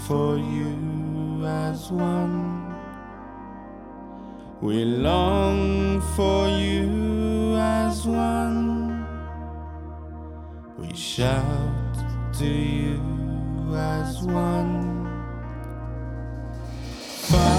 for you as one. We long for you as one. We shout to you as one.